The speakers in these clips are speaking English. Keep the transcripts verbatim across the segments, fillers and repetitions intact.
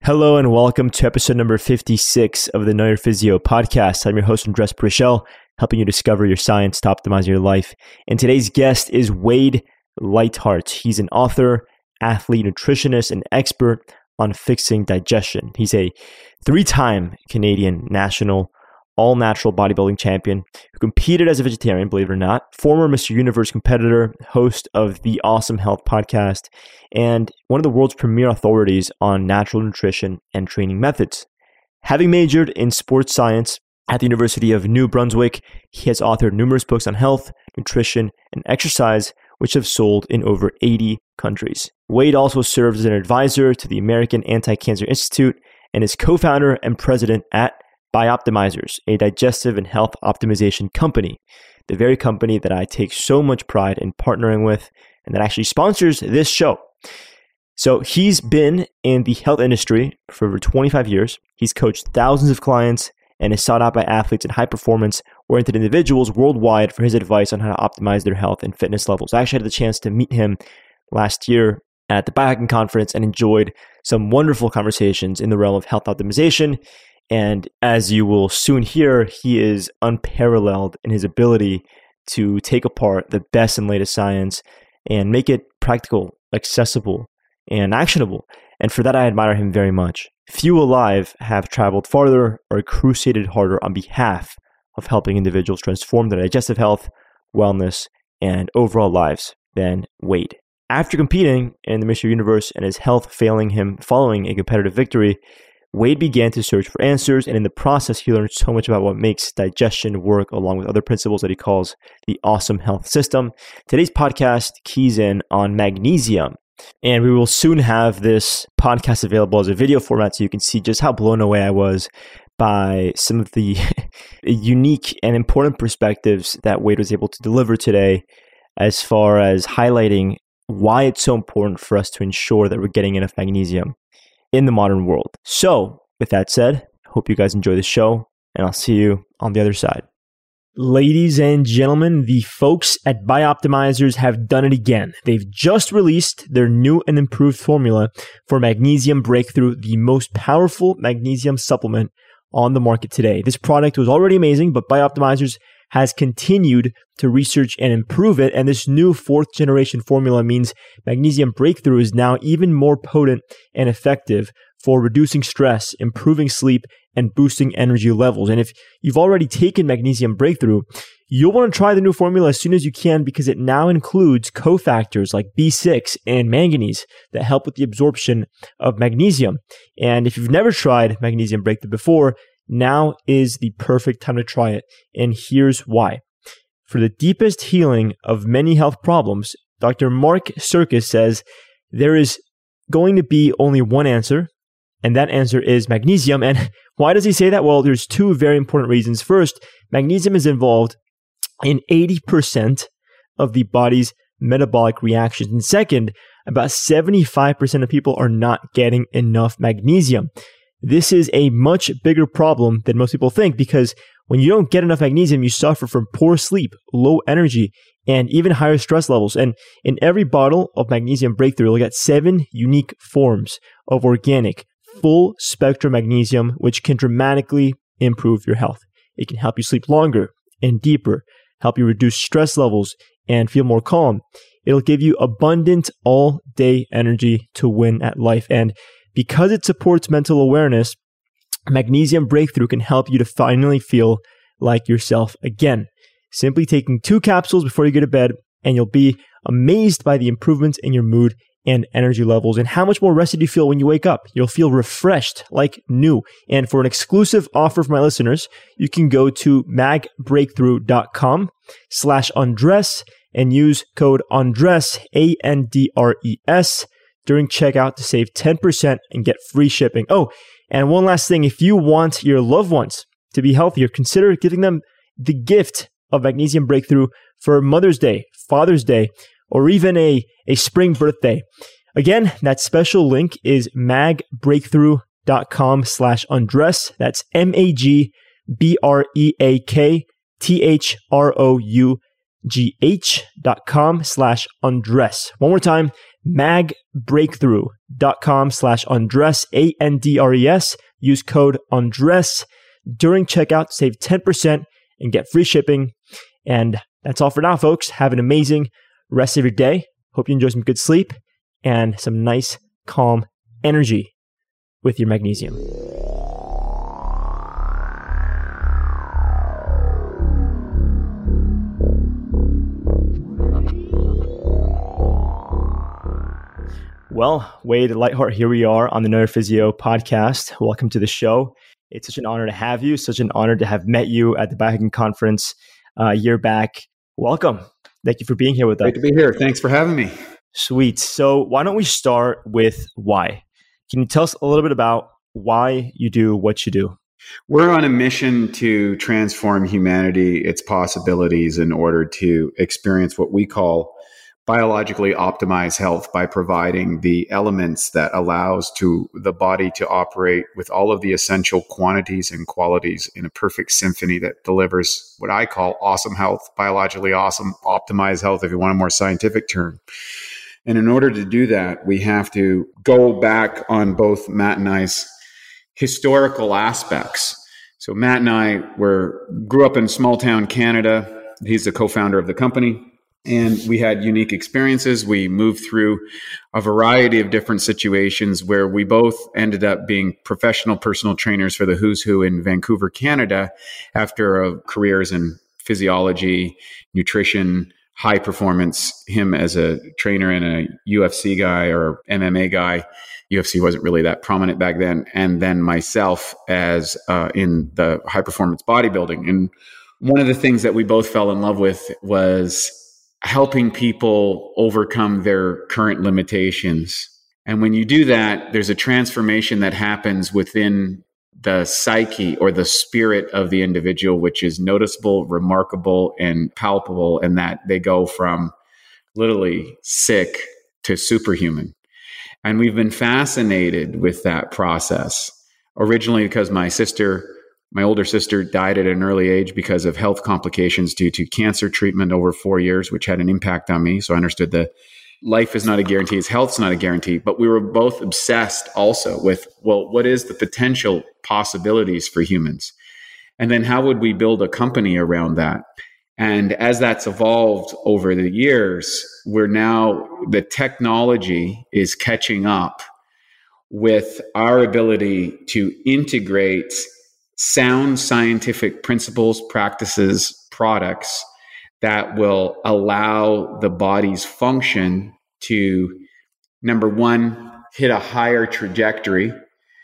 Hello and welcome to episode number fifty-six of the Know Your Physio podcast. I'm your host, Andres Prichel, helping you discover your science to optimize your life. And today's guest is Wade Lightheart. He's an author, athlete, nutritionist, and expert on fixing digestion. He's a three-time Canadian national all-natural bodybuilding champion who competed as a vegetarian, believe it or not, former Mister Universe competitor, host of the Awesome Health podcast, and one of the world's premier authorities on natural nutrition and training methods. Having majored in sports science at the University of New Brunswick, he has authored numerous books on health, nutrition, and exercise, which have sold in over eighty countries. Wade also serves as an advisor to the American Anti-Cancer Institute and is co-founder and president at Bioptimizers, a digestive and health optimization company, the very company that I take so much pride in partnering with and that actually sponsors this show. So he's been in the health industry for over twenty-five years. He's coached thousands of clients and is sought out by athletes and high-performance oriented individuals worldwide for his advice on how to optimize their health and fitness levels. I actually had the chance to meet him last year at the Biohacking Conference and enjoyed some wonderful conversations in the realm of health optimization. And as you will soon hear, he is unparalleled in his ability to take apart the best and latest science and make it practical, accessible, and actionable. And for that, I admire him very much. Few alive have traveled farther or crusaded harder on behalf of helping individuals transform their digestive health, wellness, and overall lives than Wade. After competing in the Mister Universe and his health failing him following a competitive victory, Wade began to search for answers, and in the process, he learned so much about what makes digestion work, along with other principles that he calls the Awesome Health System. Today's podcast keys in on magnesium, and we will soon have this podcast available as a video format so you can see just how blown away I was by some of the unique and important perspectives that Wade was able to deliver today as far as highlighting why it's so important for us to ensure that we're getting enough magnesium in the modern world. So, with that said, hope you guys enjoy the show, and I'll see you on the other side. Ladies and gentlemen, the folks at Bioptimizers have done it again. They've just released their new and improved formula for Magnesium Breakthrough, the most powerful magnesium supplement on the market today. This product was already amazing, but Bioptimizers has continued to research and improve it, and this new fourth generation formula means Magnesium Breakthrough is now even more potent and effective for reducing stress, improving sleep, and boosting energy levels. And if you've already taken Magnesium Breakthrough, you'll want to try the new formula as soon as you can because it now includes cofactors like B six and manganese that help with the absorption of magnesium. And if you've never tried Magnesium Breakthrough before, now is the perfect time to try it, and here's why. For the deepest healing of many health problems, Doctor Mark Sircus says there is going to be only one answer, and that answer is magnesium. And why does he say that? Well, there's two very important reasons. First, magnesium is involved in eighty percent of the body's metabolic reactions. And second, about seventy-five percent of people are not getting enough magnesium. This is a much bigger problem than most people think because when you don't get enough magnesium, you suffer from poor sleep, low energy, and even higher stress levels. And in every bottle of Magnesium Breakthrough, you'll get seven unique forms of organic, full spectrum magnesium, which can dramatically improve your health. It can help you sleep longer and deeper, help you reduce stress levels and feel more calm. It'll give you abundant all-day energy to win at life. And because it supports mental awareness, Magnesium Breakthrough can help you to finally feel like yourself again. Simply taking two capsules before you go to bed, and you'll be amazed by the improvements in your mood and energy levels and how much more rested you feel when you wake up. You'll feel refreshed like new. And for an exclusive offer for my listeners, you can go to magbreakthrough.com slash Andres and use code Andres, A N D R E S, during checkout to save ten percent and get free shipping. Oh, and one last thing, if you want your loved ones to be healthier, consider giving them the gift of Magnesium Breakthrough for Mother's Day, Father's Day, or even a, a spring birthday. Again, that special link is magbreakthrough.com slash Andres. That's M-A-G-B-R-E-A-K-T-H-R-O-U G H dot com slash Andres. One more time, magbreakthrough.com slash Andres, A N D R E S. Use code Andres during checkout to save ten percent and get free shipping. And that's all for now, folks. Have an amazing rest of your day. Hope you enjoy some good sleep and some nice, calm energy with your magnesium. Well, Wade Lightheart, here we are on the NeuroPhysio podcast. Welcome to the show. It's such an honor to have you, such an honor to have met you at the Biohacking Conference uh, a year back. Welcome. Thank you for being here with us. Great to be here. Thanks for having me. Sweet. So why don't we start with why? Can you tell us a little bit about why you do what you do? We're on a mission to transform humanity, its possibilities, in order to experience what we call biologically optimized health by providing the elements that allows to the body to operate with all of the essential quantities and qualities in a perfect symphony that delivers what I call awesome health, biologically awesome, optimized health, if you want a more scientific term. And in order to do that, we have to go back on both Matt and I's historical aspects. So Matt and I were grew up in small town Canada. He's the co-founder of the company. And we had unique experiences. We moved through a variety of different situations where we both ended up being professional personal trainers for the who's who in Vancouver, Canada, after uh, careers in physiology, nutrition, high performance, him as a trainer and a U F C guy or M M A guy. U F C wasn't really that prominent back then. And then myself as uh, in the high performance bodybuilding. And one of the things that we both fell in love with was helping people overcome their current limitations. And when you do that, there's a transformation that happens within the psyche or the spirit of the individual, which is noticeable, remarkable, and palpable, and that they go from literally sick to superhuman. And we've been fascinated with that process, originally because my sister My older sister died at an early age because of health complications due to cancer treatment over four years, which had an impact on me. So I understood that life is not a guarantee, his health's not a guarantee. But we were both obsessed also with, well, what is the potential possibilities for humans? And then how would we build a company around that? And as that's evolved over the years, we're now, the technology is catching up with our ability to integrate sound scientific principles, practices, products that will allow the body's function to, number one, hit a higher trajectory,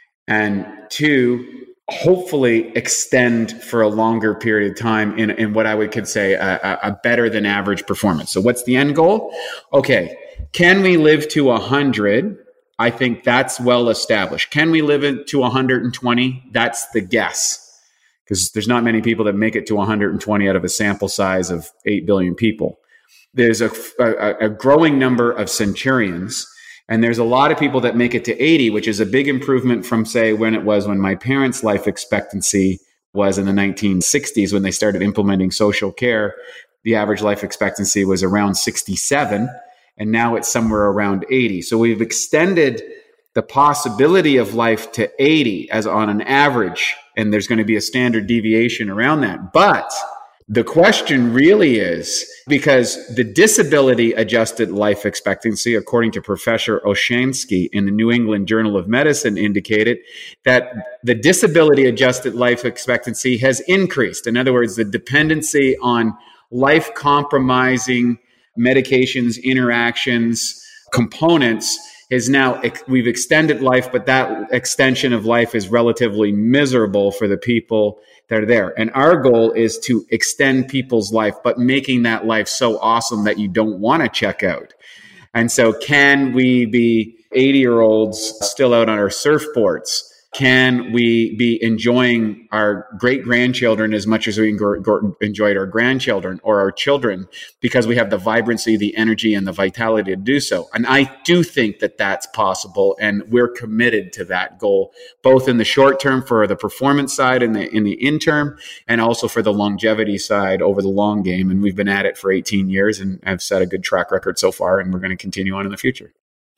and two, hopefully extend for a longer period of time in, in what I would could say a, a better than average performance. So what's the end goal? Okay, can we live to one hundred? I think that's well established. Can we live it to one hundred twenty? That's the guess, because there's not many people that make it to one hundred twenty out of a sample size of eight billion people. There's a, a, a growing number of centurions, and there's a lot of people that make it to eighty, which is a big improvement from, say, when it was when my parents' life expectancy was in the nineteen sixties when they started implementing social care. The average life expectancy was around sixty-seven. And now it's somewhere around eighty. So we've extended the possibility of life to eighty as on an average, and there's going to be a standard deviation around that. But the question really is, because the disability adjusted life expectancy, according to Professor Olshansky in the New England Journal of Medicine, indicated that the disability adjusted life expectancy has increased. In other words, the dependency on life compromising medications, interactions, components is now, we've extended life, but that extension of life is relatively miserable for the people that are there. And our goal is to extend people's life, but making that life so awesome that you don't want to check out. And so can we be eighty year olds still out on our surfboards? Can we be enjoying our great grandchildren as much as we enjoyed our grandchildren or our children, because we have the vibrancy, the energy, and the vitality to do so? And I do think that that's possible, and we're committed to that goal, both in the short term for the performance side and in, in the interim, and also for the longevity side over the long game. And we've been at it for eighteen years and have set a good track record so far, and we're going to continue on in the future.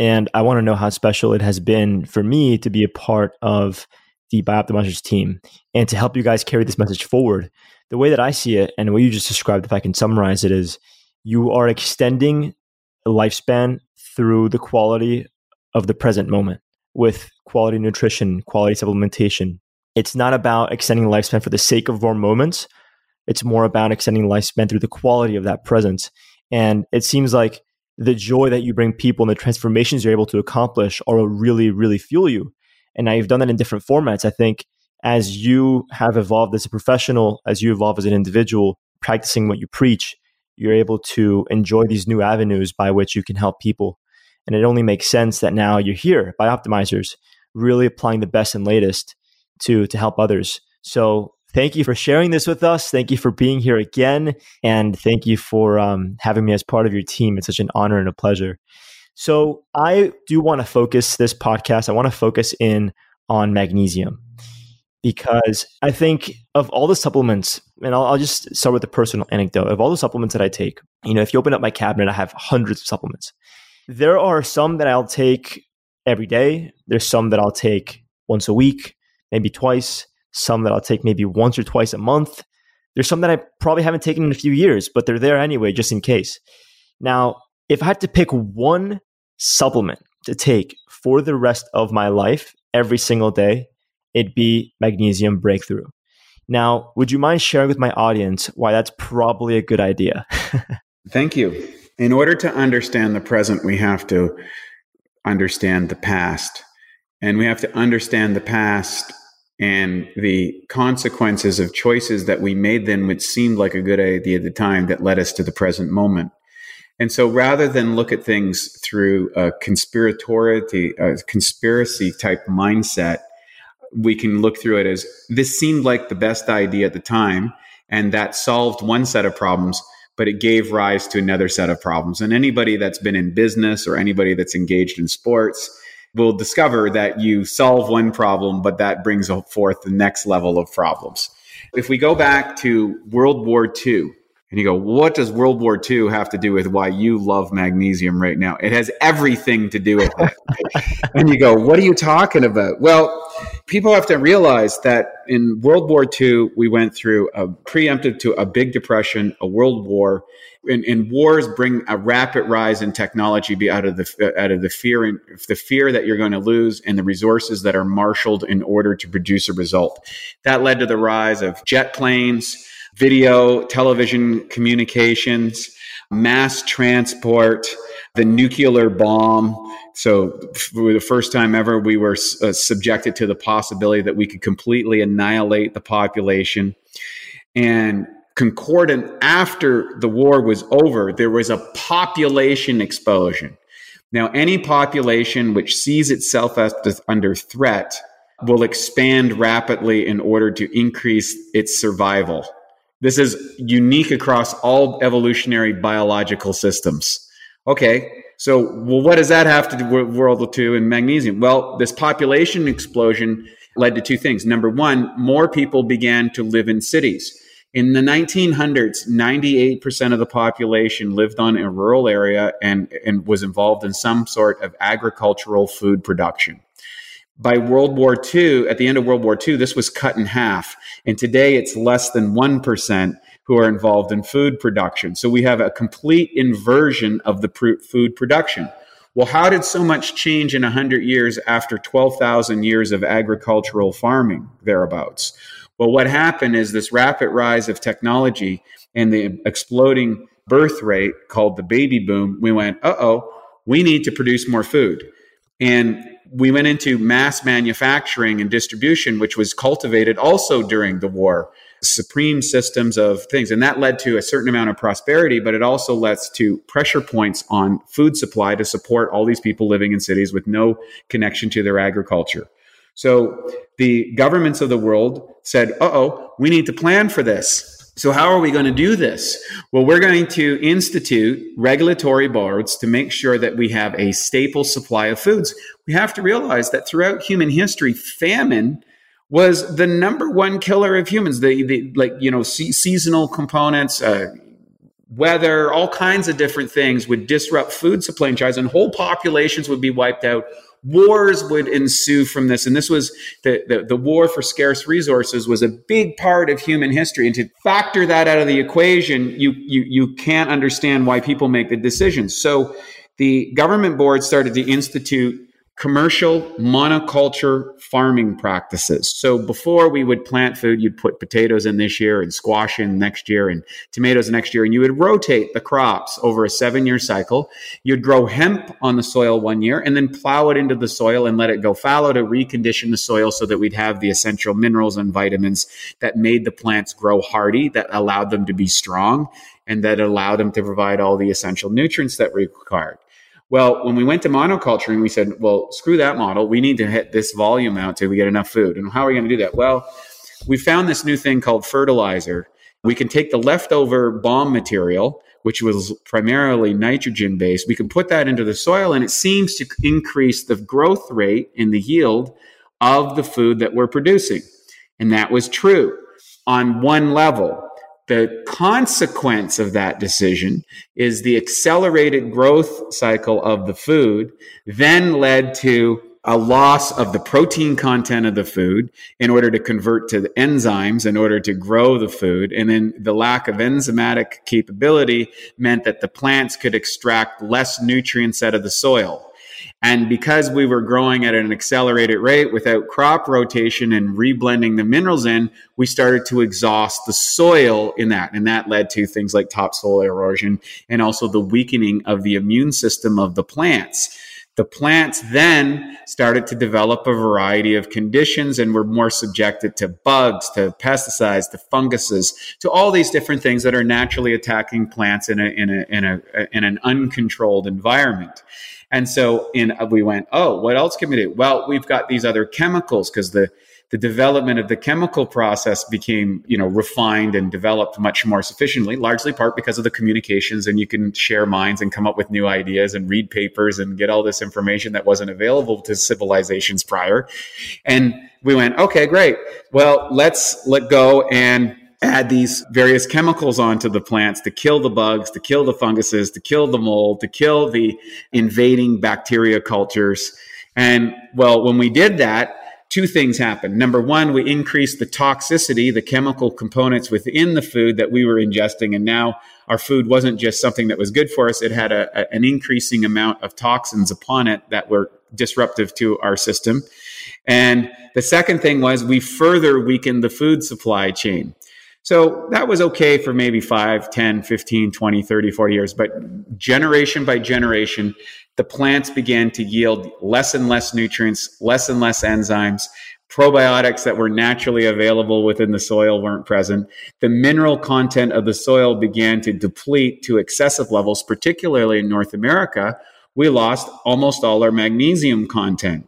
And I want to know how special it has been for me to be a part of the Bioptimizers team and to help you guys carry this message forward. The way that I see it and what you just described, if I can summarize it, is you are extending a lifespan through the quality of the present moment with quality nutrition, quality supplementation. It's not about extending lifespan for the sake of more moments. It's more about extending lifespan through the quality of that presence. And it seems like the joy that you bring people and the transformations you're able to accomplish are what really, really fuel you. And now you've done that in different formats. I think as you have evolved as a professional, as you evolve as an individual, practicing what you preach, you're able to enjoy these new avenues by which you can help people. And it only makes sense that now you're here, Bioptimizers, really applying the best and latest to, to help others. So thank you for sharing this with us. Thank you for being here again. And thank you for um, having me as part of your team. It's such an honor and a pleasure. So I do want to focus this podcast. I want to focus in on magnesium because I think of all the supplements, and I'll, I'll just start with a personal anecdote. Of all the supplements that I take, you know, if you open up my cabinet, I have hundreds of supplements. There are some that I'll take every day. There's some that I'll take once a week, maybe twice. Some that I'll take maybe once or twice a month. There's some that I probably haven't taken in a few years, but they're there anyway, just in case. Now, if I had to pick one supplement to take for the rest of my life, every single day, it'd be Magnesium Breakthrough. Now, would you mind sharing with my audience why that's probably a good idea? Thank you. In order to understand the present, we have to understand the past. And we have to understand the past and the consequences of choices that we made then, which seemed like a good idea at the time, that led us to the present moment. And so rather than look at things through a conspiratoriety, a conspiracy type mindset, we can look through it as this seemed like the best idea at the time, and that solved one set of problems, but it gave rise to another set of problems. And anybody that's been in business or anybody that's engaged in sports will discover that you solve one problem, but that brings forth the next level of problems. If we go back to World War Two, and you go, what does World War Two have to do with why you love magnesium right now? It has everything to do with it. And you go, what are you talking about? Well, people have to realize that in World War Two, we went through a preemptive to a big depression, a world war. And, and wars bring a rapid rise in technology be out of the out of the fear and the fear that you're going to lose and the resources that are marshaled in order to produce a result. That led to the rise of jet planes, video, television communications, mass transport, the nuclear bomb. So for the first time ever, we were uh, subjected to the possibility that we could completely annihilate the population. And concordant after the war was over, there was a population explosion. Now, any population which sees itself as under threat will expand rapidly in order to increase its survival. This is unique across all evolutionary biological systems. Okay, so well, what does that have to do with World War Two and magnesium? Well, this population explosion led to two things. Number one, more people began to live in cities. In the nineteen hundreds, ninety-eight percent of the population lived on a rural area and, and was involved in some sort of agricultural food production. By World War Two, at the end of World War Two, this was cut in half. And today it's less than one percent who are involved in food production. So we have a complete inversion of the pr- food production. Well, how did so much change in one hundred years after twelve thousand years of agricultural farming, thereabouts? Well, what happened is this rapid rise of technology and the exploding birth rate called the baby boom. We went, uh-oh, we need to produce more food. And we went into mass manufacturing and distribution, which was cultivated also during the war, supreme systems of things. And that led to a certain amount of prosperity, but it also led to pressure points on food supply to support all these people living in cities with no connection to their agriculture. So the governments of the world said, uh-oh, we need to plan for this. So how are we going to do this? Well, we're going to institute regulatory boards to make sure that we have a staple supply of foods. We have to realize that throughout human history, famine was the number one killer of humans. The, the like, you know, se- seasonal components, uh, weather, all kinds of different things would disrupt food supply chains, and whole populations would be wiped out. Wars would ensue from this. And this was the, the, the war for scarce resources was a big part of human history. And to factor that out of the equation, you, you, you can't understand why people make the decisions. So the government board started to institute commercial monoculture farming practices. So before we would plant food, you'd put potatoes in this year and squash in next year and tomatoes next year, and you would rotate the crops over a seven-year cycle. You'd grow hemp on the soil one year and then plow it into the soil and let it go fallow to recondition the soil so that we'd have the essential minerals and vitamins that made the plants grow hardy, that allowed them to be strong, and that allowed them to provide all the essential nutrients that we required. Well, when we went to monoculturing, we said, well, screw that model. We need to hit this volume out till we get enough food. And how are we going to do that? Well, we found this new thing called fertilizer. We can take the leftover bomb material, which was primarily nitrogen based. We can put that into the soil, and it seems to increase the growth rate in the yield of the food that we're producing. And that was true on one level. The consequence of that decision is the accelerated growth cycle of the food then led to a loss of the protein content of the food in order to convert to the enzymes in order to grow the food. And then the lack of enzymatic capability meant that the plants could extract less nutrients out of the soil. And because we were growing at an accelerated rate without crop rotation and reblending the minerals in, we started to exhaust the soil in that. And that led to things like topsoil erosion and also the weakening of the immune system of the plants. The plants then started to develop a variety of conditions and were more subjected to bugs, to pesticides, to funguses, to all these different things that are naturally attacking plants in a, in a, in a, in an uncontrolled environment. And so in, we went, oh, what else can we do? Well, we've got these other chemicals because the, the development of the chemical process became, you know, refined and developed much more sufficiently, largely part because of the communications, and you can share minds and come up with new ideas and read papers and get all this information that wasn't available to civilizations prior. And we went, okay, great. Well, let's let go and add these various chemicals onto the plants to kill the bugs, to kill the funguses, to kill the mold, to kill the invading bacteria cultures. And well, when we did that, two things happened. Number one, we increased the toxicity, the chemical components within the food that we were ingesting. And now our food wasn't just something that was good for us. It had a, a, an increasing amount of toxins upon it that were disruptive to our system. And the second thing was we further weakened the food supply chain. So that was okay for maybe five, ten, fifteen, twenty, thirty, forty years. But generation by generation, the plants began to yield less and less nutrients, less and less enzymes. Probiotics that were naturally available within the soil weren't present. The mineral content of the soil began to deplete to excessive levels, particularly in North America. We lost almost all our magnesium content.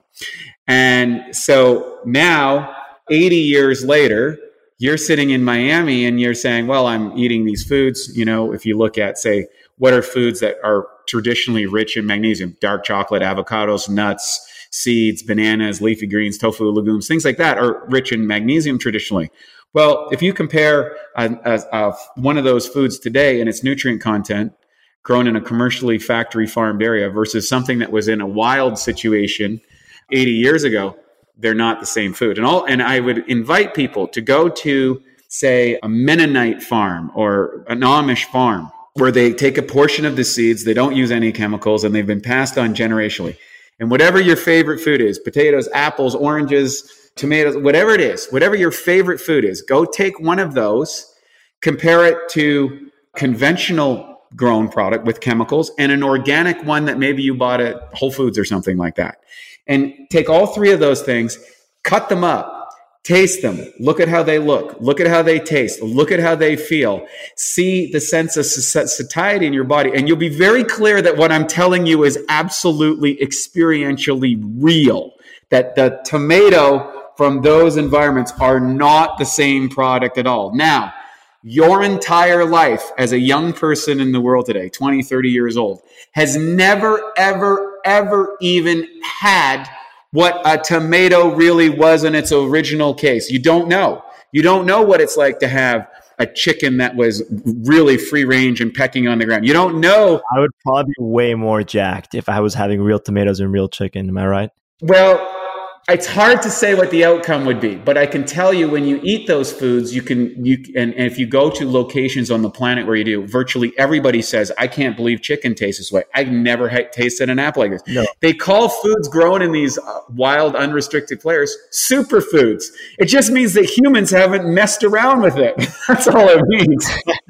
And so now, eighty years later, you're sitting in Miami and you're saying, well, I'm eating these foods. You know, if you look at, say, what are foods that are traditionally rich in magnesium? Dark chocolate, avocados, nuts, seeds, bananas, leafy greens, tofu, legumes, things like that are rich in magnesium traditionally. Well, if you compare a, a, a, one of those foods today and its nutrient content grown in a commercially factory farmed area versus something that was in a wild situation eighty years ago, they're not the same food. And all, and I would invite people to go to, say, a Mennonite farm or an Amish farm where they take a portion of the seeds, they don't use any chemicals, and they've been passed on generationally. And whatever your favorite food is, potatoes, apples, oranges, tomatoes, whatever it is, whatever your favorite food is, go take one of those, compare it to conventional grown product with chemicals and an organic one that maybe you bought at Whole Foods or something like that. And take all three of those things, cut them up, taste them, look at how they look, look at how they taste, look at how they feel, see the sense of satiety in your body. And you'll be very clear that what I'm telling you is absolutely experientially real, that the tomato from those environments are not the same product at all. Now, your entire life as a young person in the world today, twenty, thirty years old, has never, ever, ever even had what a tomato really was in its original case. You don't know. You don't know what it's like to have a chicken that was really free range and pecking on the ground. You don't know. I would probably be way more jacked if I was having real tomatoes and real chicken. Am I right? Well, it's hard to say what the outcome would be, but I can tell you when you eat those foods, you can, you and, and if you go to locations on the planet where you do, virtually everybody says, I can't believe chicken tastes this way. I've never had, tasted an apple like this. No. They call foods grown in these uh, wild, unrestricted players superfoods. It just means that humans haven't messed around with it. That's all it means.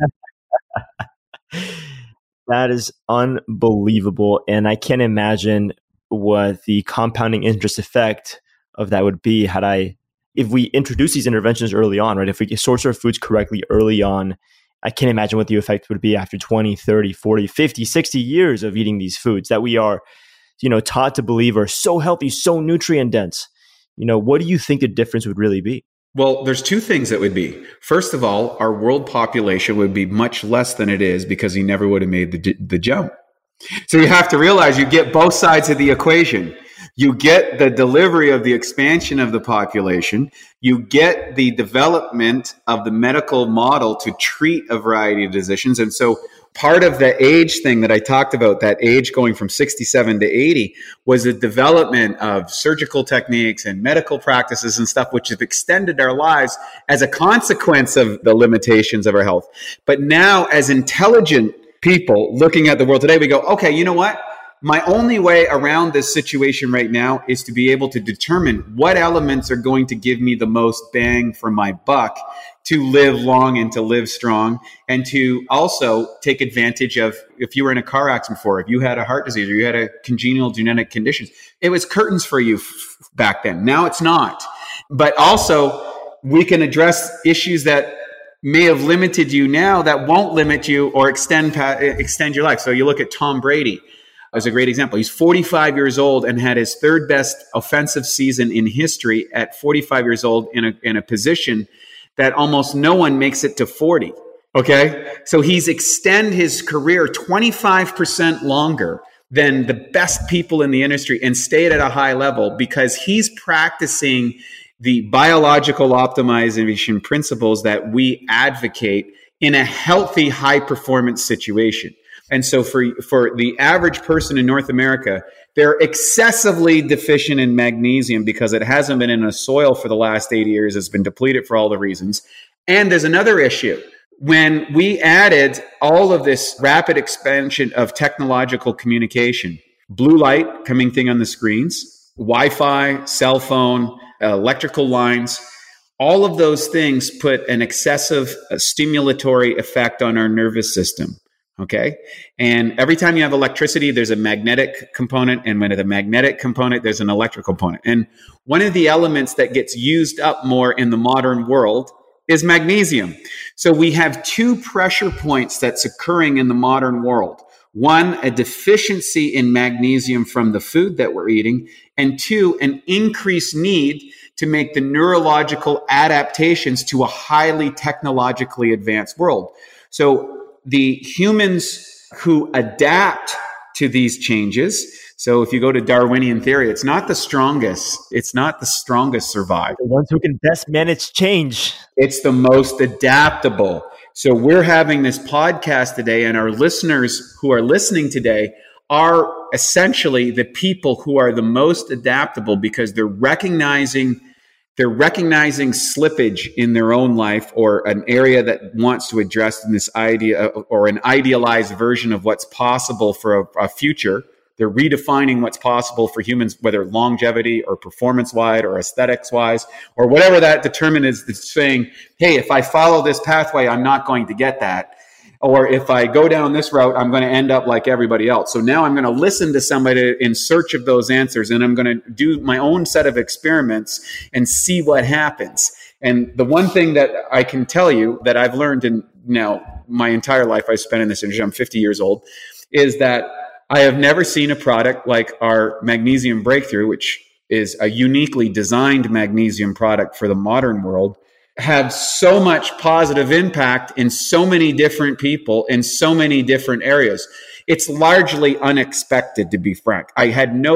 That is unbelievable. And I can't imagine what the compounding interest effect of that would be had I, if we introduce these interventions early on, right? If we source our foods correctly early on, I can't imagine what the effect would be after twenty, thirty, forty, fifty, sixty years of eating these foods that we are, you know, taught to believe are so healthy, so nutrient dense. You know, what do you think the difference would really be? Well, there's two things that would be. First of all, our world population would be much less than it is because he never would have made the, the jump. So you have to realize you get both sides of the equation. You get the delivery of the expansion of the population. You get the development of the medical model to treat a variety of diseases. And so part of the age thing that I talked about, that age going from sixty-seven to eighty, was the development of surgical techniques and medical practices and stuff, which have extended our lives as a consequence of the limitations of our health. But now, as intelligent people looking at the world today, we go, okay, you know what? My only way around this situation right now is to be able to determine what elements are going to give me the most bang for my buck to live long and to live strong, and to also take advantage of, if you were in a car accident before, if you had a heart disease or you had a congenital genetic condition, it was curtains for you f- back then. Now it's not. But also we can address issues that may have limited you now that won't limit you or extend extend your life. So you look at Tom Brady as a great example. He's forty-five years old and had his third best offensive season in history at forty-five years old in a in a position that almost no one makes it to forty. Okay? So he's extend his career twenty-five percent longer than the best people in the industry and stayed at a high level because he's practicing the biological optimization principles that we advocate in a healthy, high performance situation. And so for, for the average person in North America, they're excessively deficient in magnesium because it hasn't been in the soil for the last eighty years. It's been depleted for all the reasons. And there's another issue. When we added all of this rapid expansion of technological communication, blue light coming thing on the screens, Wi-Fi, cell phone, electrical lines, all of those things put an excessive uh, stimulatory effect on our nervous system. Okay. And every time you have electricity, there's a magnetic component. And when the magnetic component, there's an electrical component. And one of the elements that gets used up more in the modern world is magnesium. So we have two pressure points that's occurring in the modern world. One, a deficiency in magnesium from the food that we're eating. And two, an increased need to make the neurological adaptations to a highly technologically advanced world. So the humans who adapt to these changes, so if you go to Darwinian theory, it's not the strongest, it's not the strongest survive. The ones who can best manage change. It's the most adaptable. So we're having this podcast today, and our listeners who are listening today are essentially the people who are the most adaptable because they're recognizing They're recognizing slippage in their own life or an area that wants to address this idea or an idealized version of what's possible for a, a future. They're redefining what's possible for humans, whether longevity or performance-wise or aesthetics-wise or whatever that determinant is, that's saying, hey, if I follow this pathway, I'm not going to get that. Or if I go down this route, I'm going to end up like everybody else. So now I'm going to listen to somebody in search of those answers, and I'm going to do my own set of experiments and see what happens. And the one thing that I can tell you that I've learned in now my entire life I spent in this industry, I'm fifty years old, is that I have never seen a product like our Magnesium Breakthrough, which is a uniquely designed magnesium product for the modern world, have so much positive impact in so many different people in so many different areas. It's largely unexpected, to be frank. I had no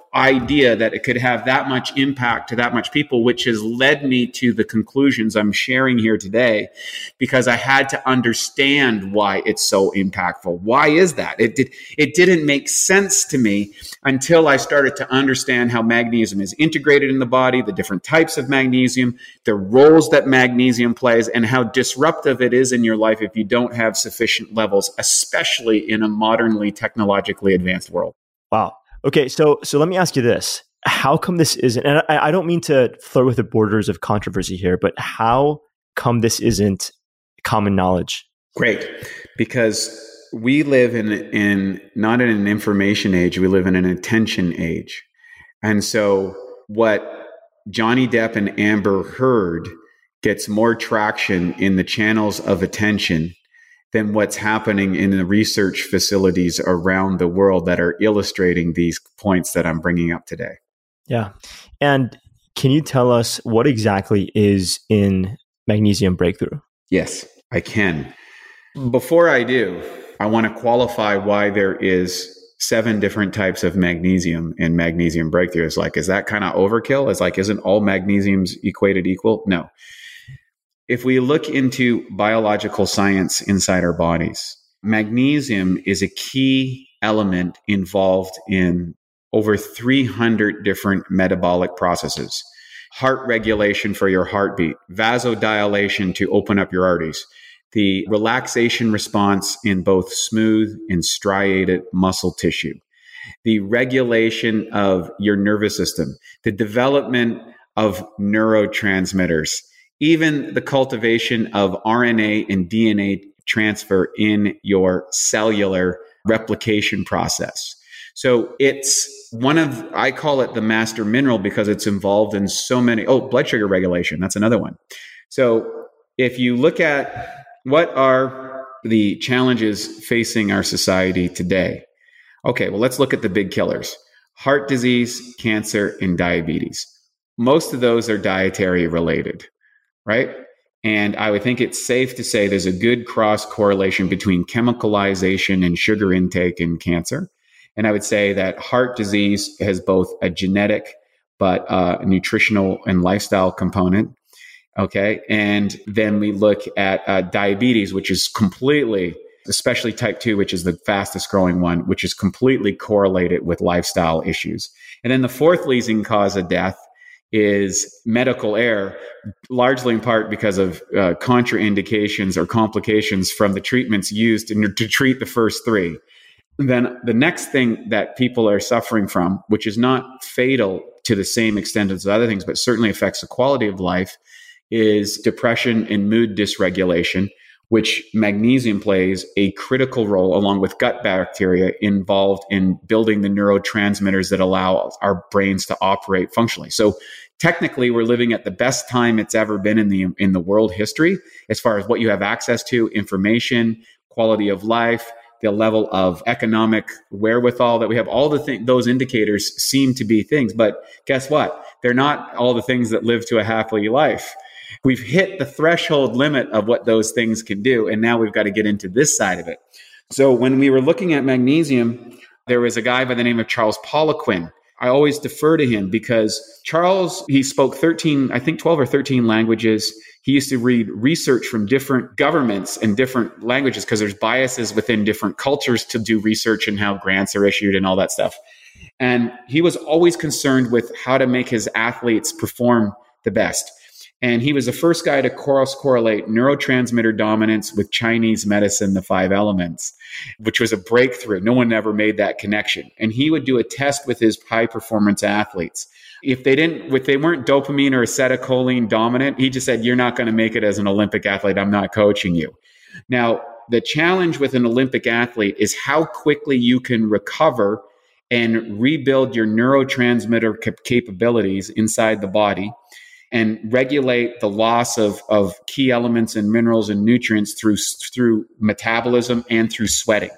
idea that it could have that much impact to that much people, which has led me to the conclusions I'm sharing here today, because I had to understand why it's so impactful. Why is that? It did, it didn't make sense to me until I started to understand how magnesium is integrated in the body, the different types of magnesium, the roles that magnesium plays, and how disruptive it is in your life if you don't have sufficient levels, especially in a modernly technologically advanced world. Wow. Okay, so so let me ask you this. How come this isn't, and I, I don't mean to flirt with the borders of controversy here, but how come this isn't common knowledge? Great. Because we live in, in not in an information age, we live in an attention age. And so what Johnny Depp and Amber Heard gets more traction in the channels of attention than what's happening in the research facilities around the world that are illustrating these points that I'm bringing up today. Yeah. And can you tell us what exactly is in Magnesium Breakthrough? Yes, I can. Before I do, I want to qualify why there is seven different types of magnesium in Magnesium Breakthrough. It's like, is that kind of overkill? It's like, isn't all magnesiums equated equal? No. If we look into biological science inside our bodies, magnesium is a key element involved in over three hundred different metabolic processes. Heart regulation for your heartbeat, vasodilation to open up your arteries, the relaxation response in both smooth and striated muscle tissue, the regulation of your nervous system, the development of neurotransmitters, even the cultivation of R N A and D N A transfer in your cellular replication process. So it's one of, I call it the master mineral because it's involved in so many, oh, blood sugar regulation, that's another one. So if you look at what are the challenges facing our society today, okay, well, let's look at the big killers: heart disease, cancer, and diabetes. Most of those are dietary related. Right? And I would think it's safe to say there's a good cross correlation between chemicalization and sugar intake and cancer. And I would say that heart disease has both a genetic, but uh, a nutritional and lifestyle component. Okay. And then we look at uh, diabetes, which is completely, especially type two, which is the fastest growing one, which is completely correlated with lifestyle issues. And then the fourth leading cause of death is medical error, largely in part because of uh, contraindications or complications from the treatments used in, to treat the first three. And then the next thing that people are suffering from, which is not fatal to the same extent as other things, but certainly affects the quality of life, is depression and mood dysregulation, which magnesium plays a critical role, along with gut bacteria, involved in building the neurotransmitters that allow our brains to operate functionally. So technically, we're living at the best time it's ever been in the in the world history, as far as what you have access to, information, quality of life, the level of economic wherewithal that we have. All the th- those indicators seem to be things, but guess what? They're not all the things that live to a happy life. We've hit the threshold limit of what those things can do, and now we've got to get into this side of it. So when we were looking at magnesium, there was a guy by the name of Charles Poliquin. I always defer to him because Charles, he spoke thirteen, I think twelve or thirteen languages. He used to read research from different governments and different languages because there's biases within different cultures to do research and how grants are issued and all that stuff. And he was always concerned with how to make his athletes perform the best. And he was the first guy to cross-correlate neurotransmitter dominance with Chinese medicine, the five elements, which was a breakthrough. No one ever made that connection. And he would do a test with his high-performance athletes. If they didn't, if they weren't dopamine or acetylcholine dominant, he just said, "You're not going to make it as an Olympic athlete. I'm not coaching you." Now, the challenge with an Olympic athlete is how quickly you can recover and rebuild your neurotransmitter cap- capabilities inside the body and regulate the loss of, of key elements and minerals and nutrients through, through metabolism and through sweating.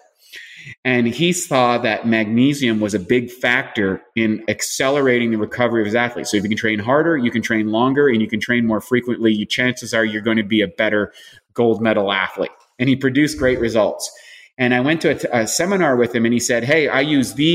And he saw that magnesium was a big factor in accelerating the recovery of his athletes. So if you can train harder, you can train longer, and you can train more frequently, your chances are you're going to be a better gold medal athlete. And he produced great results. And I went to a, a seminar with him, and he said, "Hey, I use these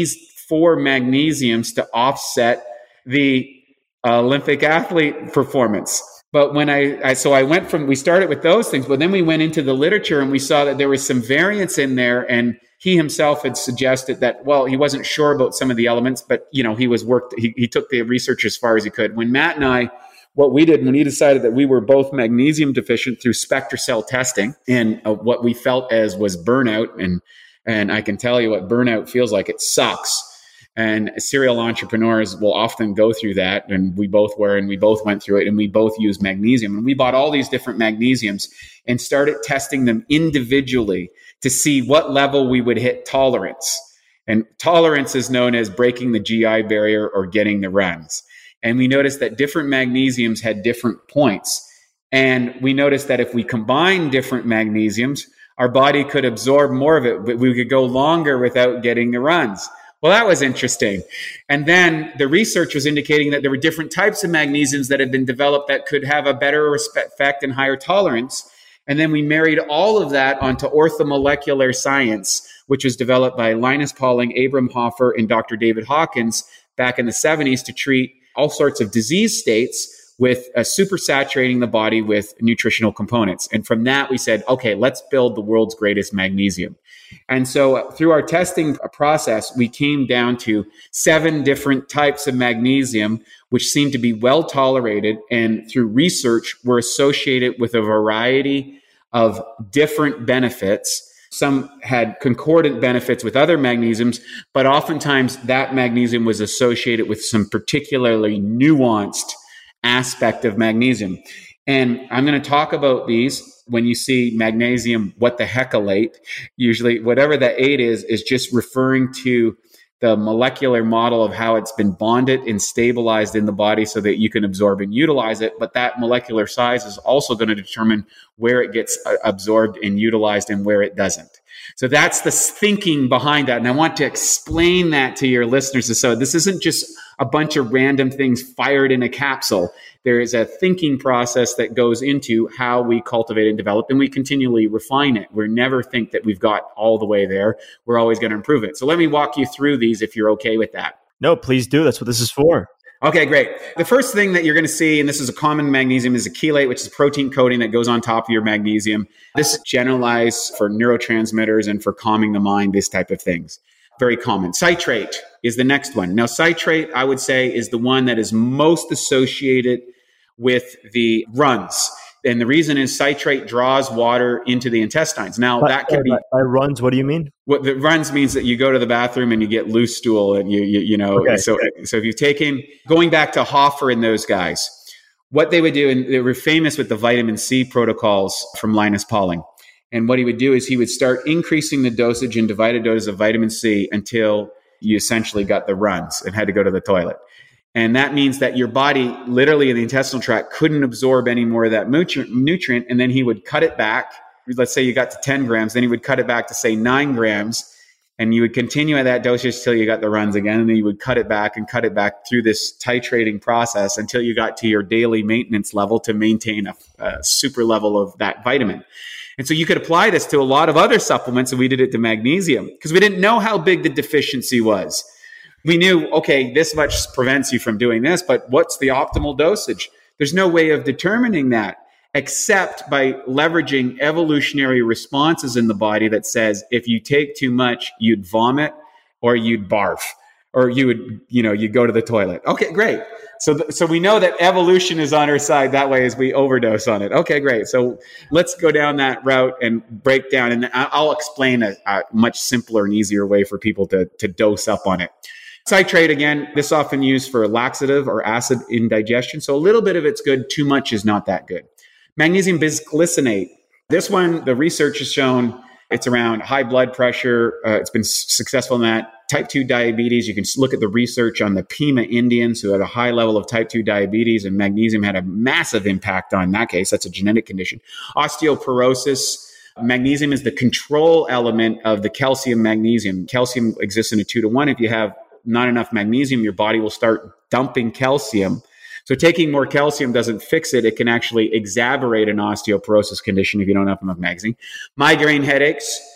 four magnesiums to offset the Olympic athlete performance. But when I, I, so I went from, we started with those things, but then we went into the literature and we saw that there was some variance in there. And he himself had suggested that, well, he wasn't sure about some of the elements, but, you know, he was worked, he, he took the research as far as he could. When Matt and I, what we did when he decided that we were both magnesium deficient through SpectraCell testing and uh, what we felt as was burnout. And, and I can tell you what burnout feels like. It sucks. And serial entrepreneurs will often go through that. And we both were, and we both went through it, and we both used magnesium. And we bought all these different magnesiums and started testing them individually to see what level we would hit tolerance. And tolerance is known as breaking the G I barrier or getting the runs. And we noticed that different magnesiums had different points. And we noticed that if we combine different magnesiums, our body could absorb more of it, but we could go longer without getting the runs. Well, that was interesting. And then the research was indicating that there were different types of magnesiums that had been developed that could have a better effect and higher tolerance. And then we married all of that onto orthomolecular science, which was developed by Linus Pauling, Abram Hoffer, and Doctor David Hawkins back in the seventies to treat all sorts of disease states with uh, supersaturating the body with nutritional components. And from that, we said, okay, let's build the world's greatest magnesium. And so uh, through our testing process, we came down to seven different types of magnesium, which seemed to be well tolerated. And through research, were associated with a variety of different benefits. Some had concordant benefits with other magnesiums, but oftentimes that magnesium was associated with some particularly nuanced aspect of magnesium. And I'm going to talk about these. When you see magnesium, what the heckalate, usually whatever the eight is, is just referring to the molecular model of how it's been bonded and stabilized in the body so that you can absorb and utilize it. But that molecular size is also going to determine where it gets absorbed and utilized and where it doesn't. So that's the thinking behind that. And I want to explain that to your listeners. So this isn't just a bunch of random things fired in a capsule. There is a thinking process that goes into how we cultivate and develop, and we continually refine it. We never think that we've got all the way there. We're always going to improve it. So let me walk you through these if you're okay with that. No, please do. That's what this is for. Okay, great. The first thing that you're going to see, and this is a common magnesium, is a chelate, which is a protein coating that goes on top of your magnesium. This is generalized for neurotransmitters and for calming the mind, this type of things. Very common. Citrate is the next one. Now, citrate, I would say, is the one that is most associated with the runs. And the reason is citrate draws water into the intestines. Now, by, that can be... By runs, what do you mean? What the runs means that you go to the bathroom and you get loose stool and you, you, you know, okay. so, so if you've taken, going back to Hoffer and those guys, what they would do, and they were famous with the vitamin C protocols from Linus Pauling. And what he would do is he would start increasing the dosage in divided doses of vitamin C until you essentially got the runs and had to go to the toilet. And that means that your body, literally in the intestinal tract, couldn't absorb any more of that nutrient. And then he would cut it back. Let's say you got to ten grams, then he would cut it back to say nine grams. And you would continue at that dosage till you got the runs again. And then you would cut it back and cut it back through this titrating process until you got to your daily maintenance level to maintain a, a super level of that vitamin. And so you could apply this to a lot of other supplements, and we did it to magnesium because we didn't know how big the deficiency was. We knew, okay, this much prevents you from doing this, but what's the optimal dosage? There's no way of determining that except by leveraging evolutionary responses in the body that says if you take too much, you'd vomit or you'd barf or you would, you know, you'd go to the toilet. Okay, great. So, th- so we know that evolution is on our side that way as we overdose on it. Okay, great. So let's go down that route and break down. And I'll explain a, a much simpler and easier way for people to, to dose up on it. Citrate, again, this is often used for laxative or acid indigestion. So a little bit of it's good. Too much is not that good. Magnesium bisglycinate. This one, the research has shown it's around high blood pressure. Uh, it's been s- successful in that. Type two diabetes, you can look at the research on the Pima Indians who had a high level of type two diabetes, and magnesium had a massive impact on that case. That's a genetic condition. Osteoporosis. Magnesium is the control element of the calcium magnesium. Calcium exists in a two to one. If you have not enough magnesium, your body will start dumping calcium. So taking more calcium doesn't fix it. It can actually exacerbate an osteoporosis condition if you don't have enough magnesium. Migraine headaches.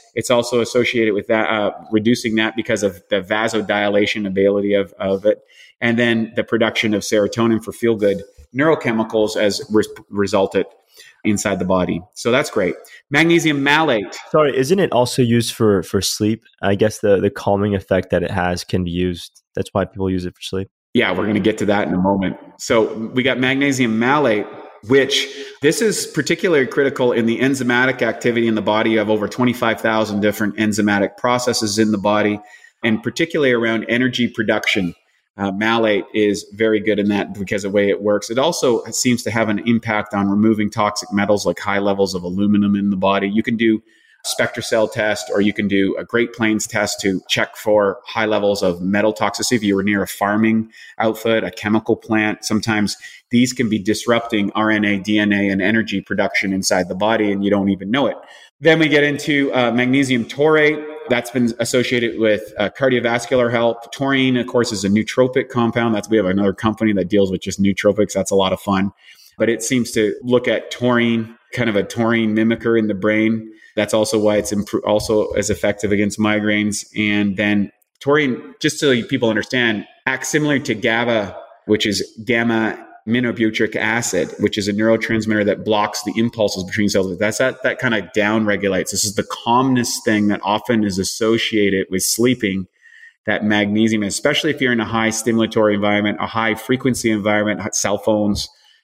It's also associated with that, uh, reducing that because of the vasodilation ability of, of it. And then the production of serotonin for feel-good neurochemicals as re- resulted inside the body. So that's great. Magnesium malate. Sorry, isn't it also used for, for sleep? I guess the, the calming effect that it has can be used. That's why people use it for sleep. Yeah, we're going to get to that in a moment. So we got magnesium malate, which this is particularly critical in the enzymatic activity in the body. You have over twenty-five thousand different enzymatic processes in the body, and particularly around energy production. Uh, malate is very good in that because of the way it works. It also seems to have an impact on removing toxic metals like high levels of aluminum in the body. You can do SpectraCell test, or you can do a Great Plains test to check for high levels of metal toxicity. If you were near a farming outfit, a chemical plant, sometimes these can be disrupting R N A, D N A, and energy production inside the body, and you don't even know it. Then we get into uh, magnesium taurate. That's been associated with uh, cardiovascular health. Taurine, of course, is a nootropic compound. That's we have another company that deals with just nootropics. That's a lot of fun. But it seems to look at taurine, kind of a taurine mimicker in the brain. That's also why it's impro- also as effective against migraines. And then taurine, just so people understand, acts similar to GABA, which is gamma aminobutyric acid, which is a neurotransmitter that blocks the impulses between cells. That's that that kind of down regulates. This is the calmness thing that often is associated with sleeping, that magnesium, especially if you're in a high stimulatory environment, a high frequency environment, cell phones,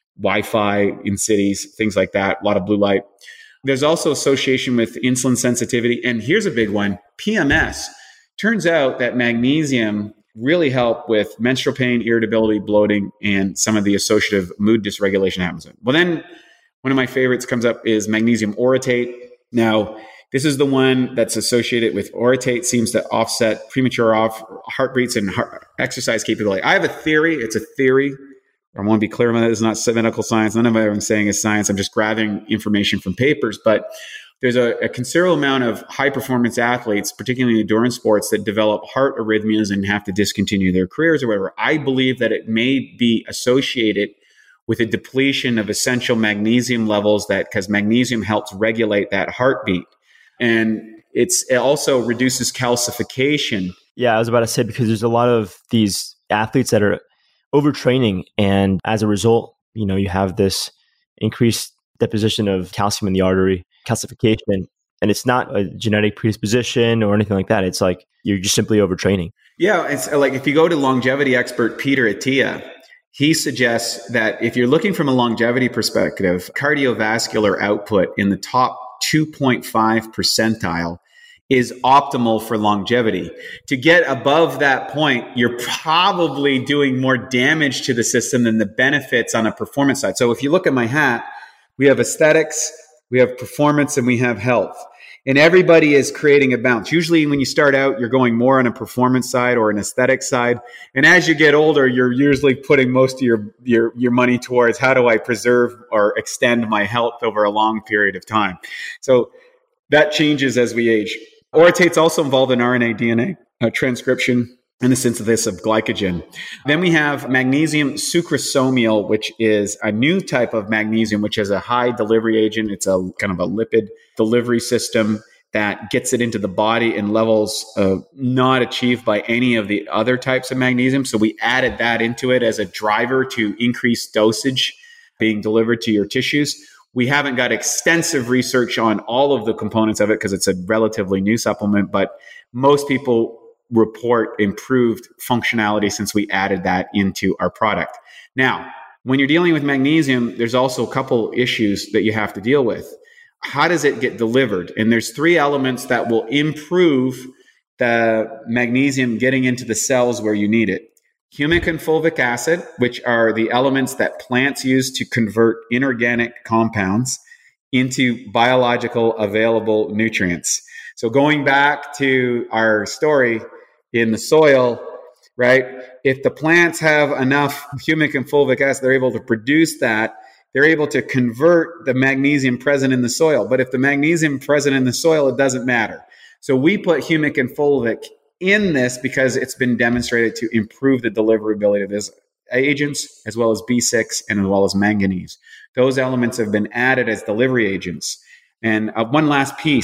Wi-Fi in cities, things like that, a lot of blue light. There's also association with insulin sensitivity. And here's a big one, P M S. Turns out that magnesium really help with menstrual pain, irritability, bloating, and some of the associative mood dysregulation happens. Well, then one of my favorites comes up is magnesium orotate. Now, this is the one that's associated with orotate, seems to offset premature off heartbeats and heart exercise capability. I have a theory. It's a theory. I want to be clear on that. It's not medical science. None of what I'm saying is science. I'm just grabbing information from papers. But there's a, a considerable amount of high-performance athletes, particularly in endurance sports, that develop heart arrhythmias and have to discontinue their careers or whatever. I believe that it may be associated with a depletion of essential magnesium levels, that because magnesium helps regulate that heartbeat. And it's, it also reduces calcification. Yeah, I was about to say, because there's a lot of these athletes that are overtraining, and as a result, you know, you have this increased deposition of calcium in the artery, calcification, and it's not a genetic predisposition or anything like that. It's like you're just simply overtraining. Yeah, it's like if you go to longevity expert Peter Attia, he suggests that if you're looking from a longevity perspective, cardiovascular output in the top two point five percentile is optimal for longevity. To get above that point, you're probably doing more damage to the system than the benefits on a performance side. So if you look at my hat, we have aesthetics, we have performance, and we have health. And everybody is creating a balance. Usually when you start out, you're going more on a performance side or an aesthetic side. And as you get older, you're usually putting most of your, your, your money towards how do I preserve or extend my health over a long period of time. So that changes as we age. Orotate's also involved in R N A, D N A uh, transcription and the synthesis of glycogen. Then we have magnesium sucrosomial, which is a new type of magnesium, which is a high delivery agent. It's a kind of a lipid delivery system that gets it into the body in levels uh, not achieved by any of the other types of magnesium. So we added that into it as a driver to increase dosage being delivered to your tissues. We haven't got extensive research on all of the components of it because it's a relatively new supplement, but most people report improved functionality since we added that into our product. Now, when you're dealing with magnesium, there's also a couple issues that you have to deal with. How does it get delivered? And there's three elements that will improve the magnesium getting into the cells where you need it. Humic and fulvic acid, which are the elements that plants use to convert inorganic compounds into biological available nutrients. So going back to our story in the soil, right? If the plants have enough humic and fulvic acid, they're able to produce that. They're able to convert the magnesium present in the soil. But if the magnesium present in the soil, it doesn't matter. So we put humic and fulvic in this because it's been demonstrated to improve the deliverability of these agents, as well as B six and as well as manganese. Those elements have been added as delivery agents. And uh, one last piece,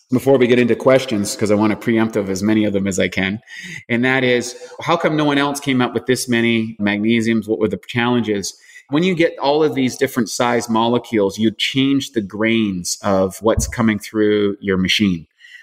before we get into questions, because I want to preempt of as many of them as I can. And that is, how come no one else came up with this many magnesiums? What were the challenges? When you get all of these different size molecules, you change the grains of what's coming through your machine,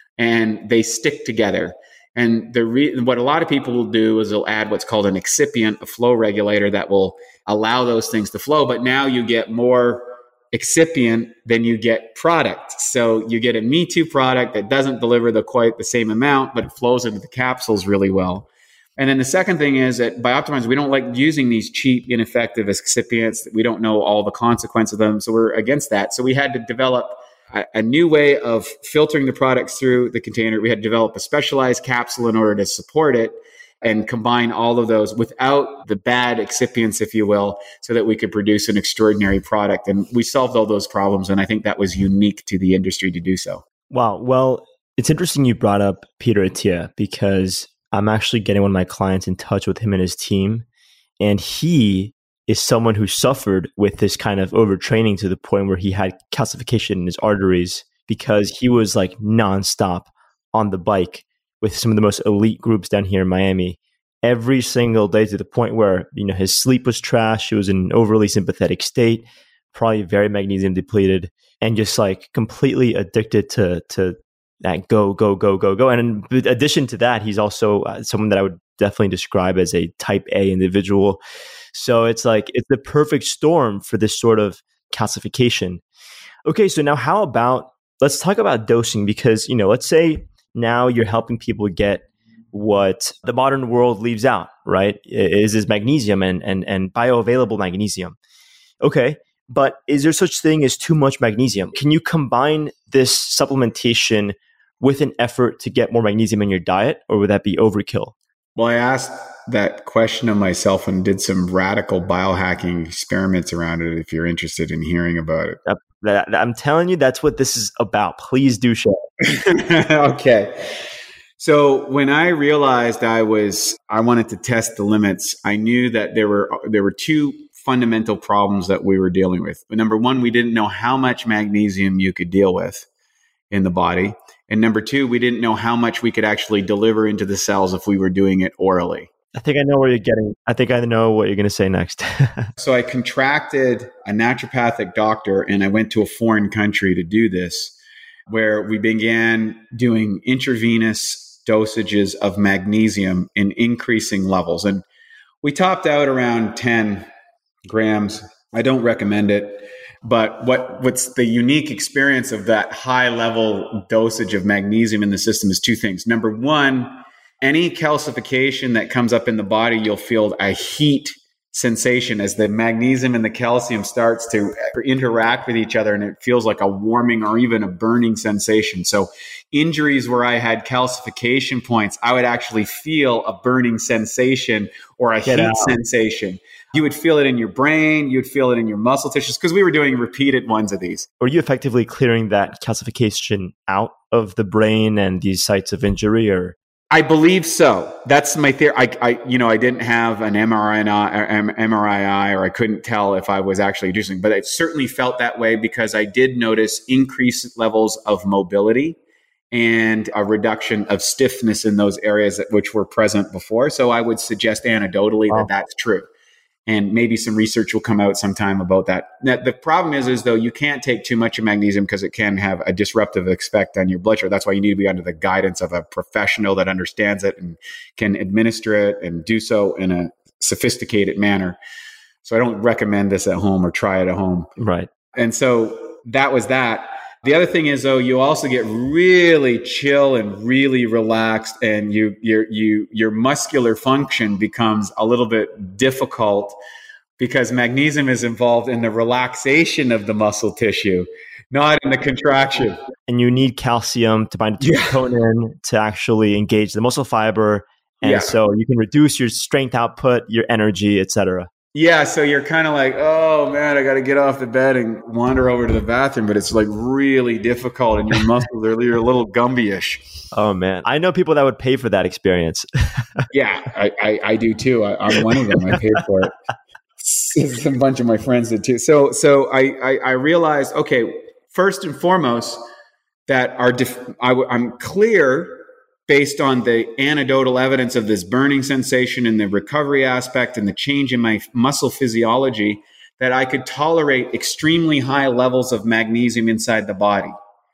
and they stick together. And the re- what a lot of people will do is they'll add what's called an excipient, a flow regulator that will allow those things to flow. But now you get more excipient than you get product. So you get a Me Too product that doesn't deliver the quite the same amount, but it flows into the capsules really well. And then the second thing is that by Optimize, we don't like using these cheap, ineffective excipients. We don't know all the consequences of them. So we're against that. So we had to develop a, a new way of filtering the products through the container. We had to develop a specialized capsule in order to support it and combine all of those without the bad excipients, if you will, so that we could produce an extraordinary product. And we solved all those problems. And I think that was unique to the industry to do so. Wow. Well, it's interesting you brought up Peter Attia, because I'm actually getting one of my clients in touch with him and his team. And he is someone who suffered with this kind of overtraining to the point where he had calcification in his arteries because he was like nonstop on the bike with some of the most elite groups down here in Miami every single day, to the point where, you know, his sleep was trash. He was in an overly sympathetic state, probably very magnesium depleted, and just like completely addicted to, to that go, go, go, go, go. And in addition to that, he's also uh, someone that I would definitely describe as a type A individual. So it's like, it's the perfect storm for this sort of calcification. Okay, so now how about, let's talk about dosing, because, you know, let's say now you're helping people get what the modern world leaves out, right? Is is magnesium and, and, and bioavailable magnesium. Okay, but is there such thing as too much magnesium? Can you combine this supplementation with an effort to get more magnesium in your diet, or would that be overkill? Well, I asked that question of myself and did some radical biohacking experiments around it, if you're interested in hearing about it. That, that, I'm telling you, that's what this is about. Please do share. Okay. So when I realized I was, I wanted to test the limits, I knew that there were, there were two fundamental problems that we were dealing with. Number one, we didn't know how much magnesium you could deal with in the body. And number two, we didn't know how much we could actually deliver into the cells if we were doing it orally. I think I know where you're getting. I think I know what you're going to say next. So I contracted a naturopathic doctor, and I went to a foreign country to do this, where we began doing intravenous dosages of magnesium in increasing levels. And we topped out around ten grams. I don't recommend it. But what, what's the unique experience of that high level dosage of magnesium in the system is two things. Number one, any calcification that comes up in the body, you'll feel a heat sensation as the magnesium and the calcium starts to interact with each other, and it feels like a warming or even a burning sensation. So injuries where I had calcification points, I would actually feel a burning sensation or a Get heat out. sensation. You would feel it in your brain, you'd feel it in your muscle tissues, because we were doing repeated ones of these. Were you effectively clearing that calcification out of the brain and these sites of injury, or? I believe so. That's my theory. I, I, you know, I didn't have an M R I, or M R I, or I couldn't tell if I was actually doing, but it certainly felt that way because I did notice increased levels of mobility and a reduction of stiffness in those areas that, which were present before. So I would suggest anecdotally wow. that that's true. And maybe some research will come out sometime about that. Now, the problem is, is though, you can't take too much of magnesium because it can have a disruptive effect on your blood sugar. That's why you need to be under the guidance of a professional that understands it and can administer it and do so in a sophisticated manner. So I don't recommend this at home or try it at home. Right. And so that was that. The other thing is, though, you also get really chill and really relaxed, and you your you your muscular function becomes a little bit difficult because magnesium is involved in the relaxation of the muscle tissue, not in the contraction. And you need calcium to bind to yeah. troponin to actually engage the muscle fiber, and yeah. so you can reduce your strength output, your energy, et cetera. Yeah, so you're kind of like, oh man, I got to get off the bed and wander over to the bathroom, but it's like really difficult, and your muscles are you're a little Gumby-ish. Oh man, I know people that would pay for that experience. Yeah, I, I, I do too. I, I'm one of them. I paid for it. A bunch of my friends did too. So so I, I I realized, okay, first and foremost, that are, def- I w- I'm clear based on the anecdotal evidence of this burning sensation and the recovery aspect and the change in my muscle physiology, that I could tolerate extremely high levels of magnesium inside the body.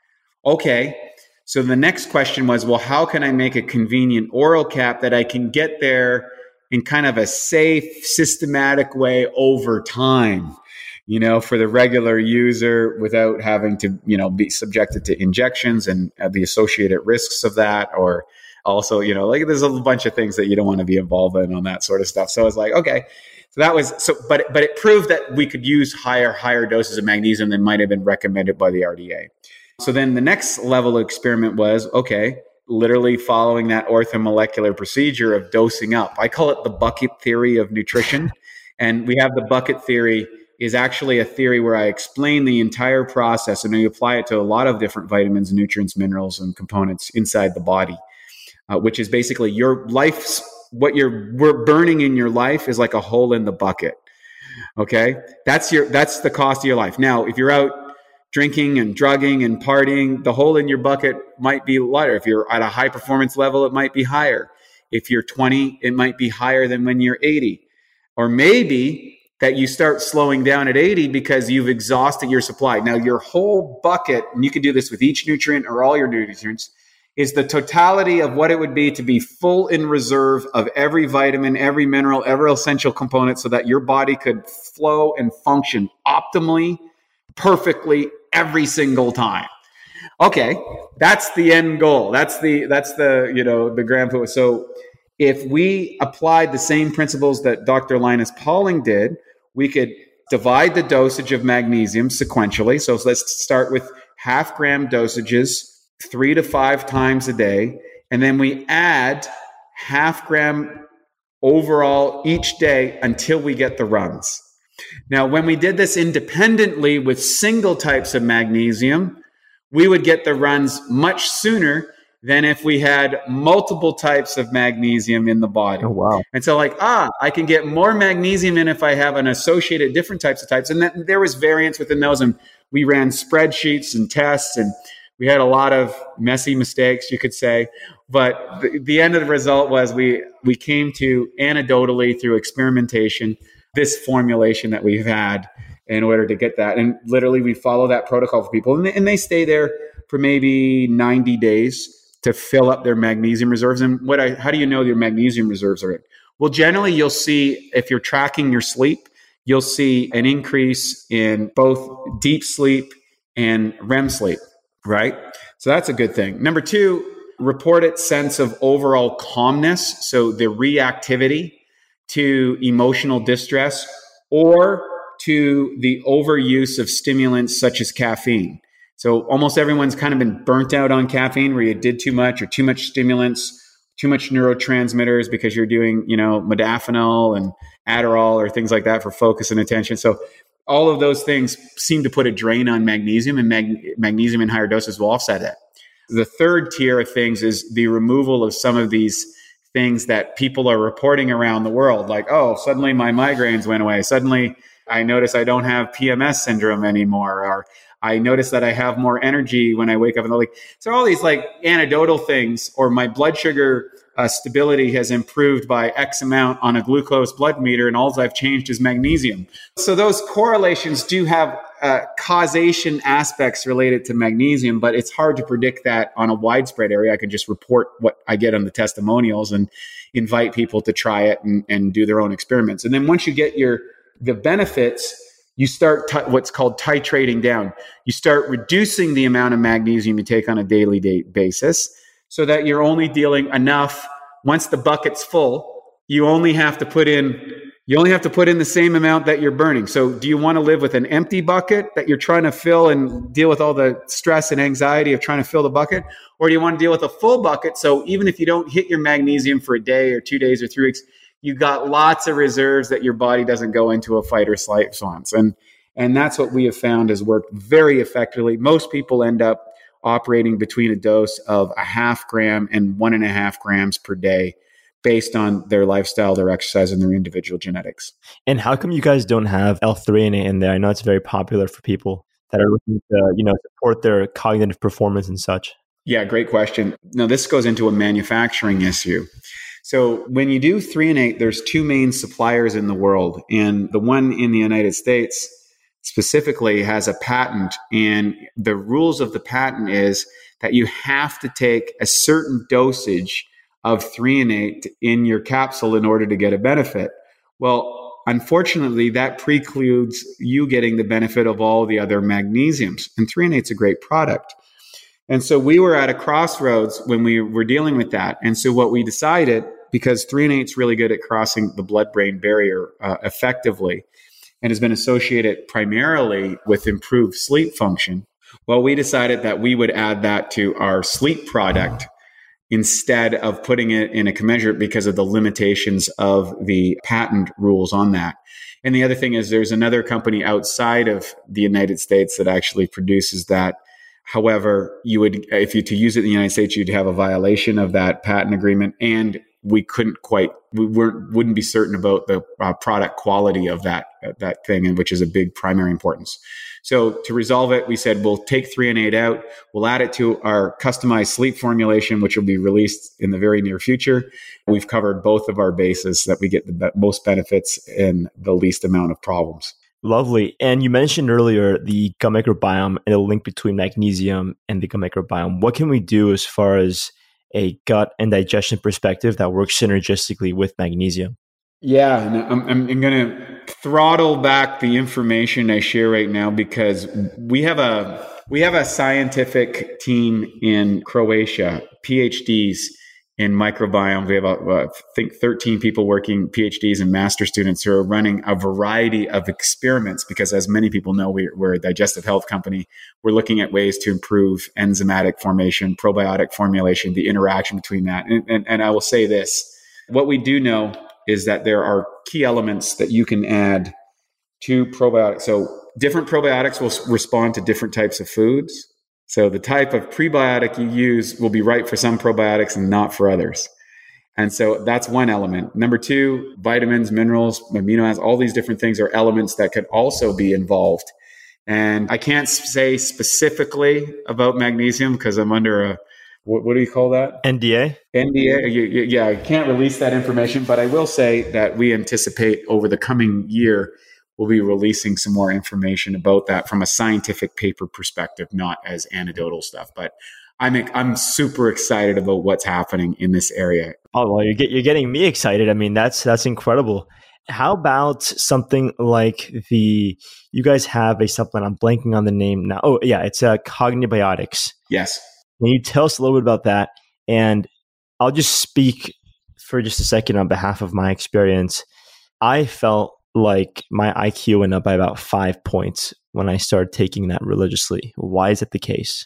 Okay, so the next question was, well, how can I make a convenient oral cap that I can get there in kind of a safe, systematic way over time, you know, for the regular user without having to, you know, be subjected to injections and the associated risks of that, or also, you know, like there's a bunch of things that you don't want to be involved in on that sort of stuff. So I was like, okay. So that was so, but but it proved that we could use higher higher doses of magnesium than might have been recommended by the R D A. So then the next level of experiment was, okay, literally following that orthomolecular procedure of dosing up. I call it the bucket theory of nutrition, and we have the bucket theory is actually a theory where I explain the entire process and I apply it to a lot of different vitamins, nutrients, minerals, and components inside the body, uh, which is basically your life's. What you're we're burning in your life is like a hole in the bucket. Okay. That's your, that's the cost of your life. Now, if you're out drinking and drugging and partying, the hole in your bucket might be lighter. If you're at a high performance level, it might be higher. If you're twenty, it might be higher than when you're eighty. Or maybe that you start slowing down at eighty because you've exhausted your supply. Now, your whole bucket, and you can do this with each nutrient or all your nutrients, is the totality of what it would be to be full in reserve of every vitamin, every mineral, every essential component so that your body could flow and function optimally, perfectly every single time. Okay, that's the end goal. That's the, that's the, you know, the grand point. So if we applied the same principles that Doctor Linus Pauling did, we could divide the dosage of magnesium sequentially. So let's start with half gram dosages, three to five times a day. And then we add half gram overall each day until we get the runs. Now, when we did this independently with single types of magnesium, we would get the runs much sooner than if we had multiple types of magnesium in the body. Oh, wow. And so like, ah, I can get more magnesium in if I have an associated different types of types. And that, there was variance within those. And we ran spreadsheets and tests, and we had a lot of messy mistakes, you could say. But the, the end of the result was we, we came to anecdotally through experimentation, this formulation that we've had in order to get that. And literally we follow that protocol for people. And they, and they stay there for maybe ninety days to fill up their magnesium reserves. And what I, how do you know your magnesium reserves are in? Well, generally you'll see, if you're tracking your sleep, you'll see an increase in both deep sleep and R E M sleep, right? So that's a good thing. Number two, reported sense of overall calmness. So the reactivity to emotional distress or to the overuse of stimulants such as caffeine. So almost everyone's kind of been burnt out on caffeine, where you did too much or too much stimulants, too much neurotransmitters because you're doing, you know, modafinil and Adderall or things like that for focus and attention. So all of those things seem to put a drain on magnesium, and mag- magnesium in higher doses will offset that. The third tier of things is the removal of some of these things that people are reporting around the world. Like, oh, suddenly my migraines went away. Suddenly I notice I don't have P M S syndrome anymore. Or I notice that I have more energy when I wake up in the like. So all these like anecdotal things, or my blood sugar uh, stability has improved by X amount on a glucose blood meter, and all I've changed is magnesium. So those correlations do have uh, causation aspects related to magnesium, but it's hard to predict that on a widespread area. I can just report what I get on the testimonials and invite people to try it and, and do their own experiments. And then once you get your the benefits, you start t- what's called titrating down. You start reducing the amount of magnesium you take on a daily day basis so that you're only dealing enough. Once the bucket's full, you only have to put in, you only have to put in the same amount that you're burning. So do you want to live with an empty bucket that you're trying to fill and deal with all the stress and anxiety of trying to fill the bucket? Or do you want to deal with a full bucket? So even if you don't hit your magnesium for a day or two days or three weeks, you got lots of reserves that your body doesn't go into a fight or flight response. And, and that's what we have found has worked very effectively. Most people end up operating between a dose of a half gram and one and a half grams per day based on their lifestyle, their exercise, and their individual genetics. And how come you guys don't have L-theanine in there? I know it's very popular for people that are looking to, you know, support their cognitive performance and such? Yeah, great question. Now, this goes into a manufacturing issue. So when you do threonate, there's two main suppliers in the world. And the one in the United States specifically has a patent. And the rules of the patent is that you have to take a certain dosage of threonate in your capsule in order to get a benefit. Well, unfortunately, that precludes you getting the benefit of all the other magnesiums. And threonate's a great product. And so we were at a crossroads when we were dealing with that. And so what we decided, because threonate's really good at crossing the blood-brain barrier uh, effectively and has been associated primarily with improved sleep function, well, we decided that we would add that to our sleep product instead of putting it in a commensurate because of the limitations of the patent rules on that. And the other thing is there's another company outside of the United States that actually produces that. However, you would, if you to use it in the United States, you'd have a violation of that patent agreement, and we couldn't quite, we weren't, wouldn't be certain about the uh, product quality of that that thing, and which is a big primary importance. So to resolve it, we said we'll take threonate out, we'll add it to our customized sleep formulation, which will be released in the very near future. We've covered both of our bases that we get the be- most benefits and the least amount of problems. Lovely. And you mentioned earlier the gut microbiome and a link between magnesium and the gut microbiome. What can we do as far as a gut and digestion perspective that works synergistically with magnesium? Yeah, and I'm, I'm going to throttle back the information I share right now because we have a we have a scientific team in Croatia, PhDs in microbiome. We have, uh, I think, thirteen people working, PhDs and master students, who are running a variety of experiments because, as many people know, we, we're a digestive health company. We're looking at ways to improve enzymatic formation, probiotic formulation, the interaction between that. And, and, and I will say this, what we do know is that there are key elements that you can add to probiotics. So different probiotics will respond to different types of foods. So the type of prebiotic you use will be right for some probiotics and not for others. And so that's one element. Number two, vitamins, minerals, amino acids, all these different things are elements that could also be involved. And I can't say specifically about magnesium because I'm under a, what, what do you call that? N D A? N D A. Yeah, I can't release that information, but I will say that we anticipate over the coming year, we'll be releasing some more information about that from a scientific paper perspective, not as anecdotal stuff. But I'm I'm super excited about what's happening in this area. Oh, well, you're, get, you're getting me excited. I mean, that's that's incredible. How about something like the, you guys have a supplement, I'm blanking on the name now. Oh, yeah, it's uh, Cognibiotics. Yes. Can you tell us a little bit about that? And I'll just speak for just a second on behalf of my experience. I felt like my I Q went up by about five points when I started taking that religiously. Why is it the case?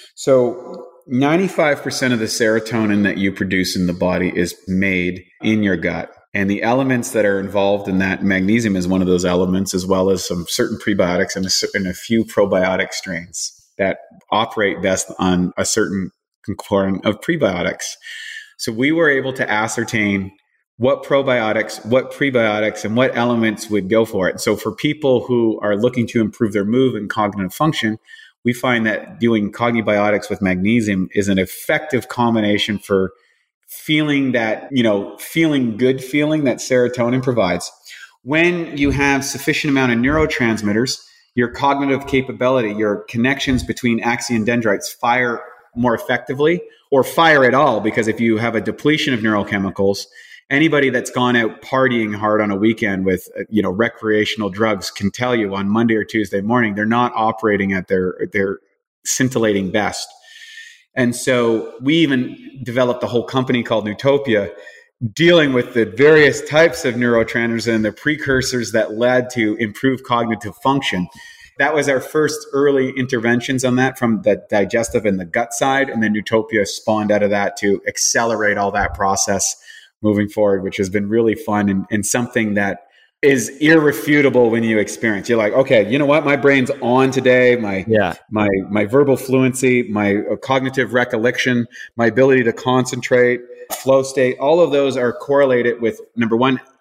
So ninety-five percent of the serotonin that you produce in the body is made in your gut. And the elements that are involved in that, magnesium is one of those elements, as well as some certain prebiotics and a, and a few probiotic strains that operate best on a certain component of prebiotics. So we were able to ascertain what probiotics, what prebiotics, and what elements would go for it. So for people who are looking to improve their mood and cognitive function, we find that doing cognibiotics with magnesium is an effective combination for feeling that, you know, feeling good feeling that serotonin provides. When you have sufficient amount of neurotransmitters, your cognitive capability, your connections between axons and dendrites fire more effectively, or fire at all, because if you have a depletion of neurochemicals, anybody that's gone out partying hard on a weekend with, you know, recreational drugs can tell you on Monday or Tuesday morning, they're not operating at their, their scintillating best. And so we even developed a whole company called Newtopia, dealing with the various types of neurotransmitters and the precursors that led to improved cognitive function. That was our first early interventions on that from the digestive and the gut side. And then Newtopia spawned out of that to accelerate all that process moving forward, which has been really fun and, and something that is irrefutable when you experience. You're like, okay, you know what? My brain's on today. My yeah. my my verbal fluency, my cognitive recollection, my ability to concentrate, flow state, all of those are correlated with, number one,